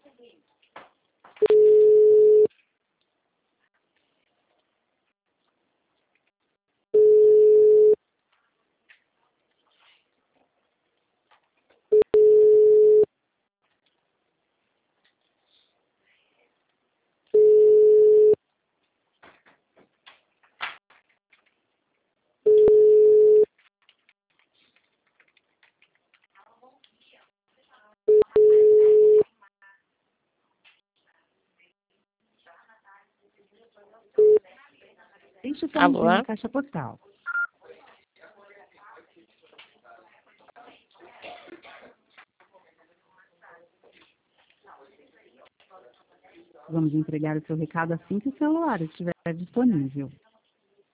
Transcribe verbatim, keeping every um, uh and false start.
Deixe o seu Alô? nome na caixa postal. Vamos entregar o seu recado assim que o celular estiver disponível.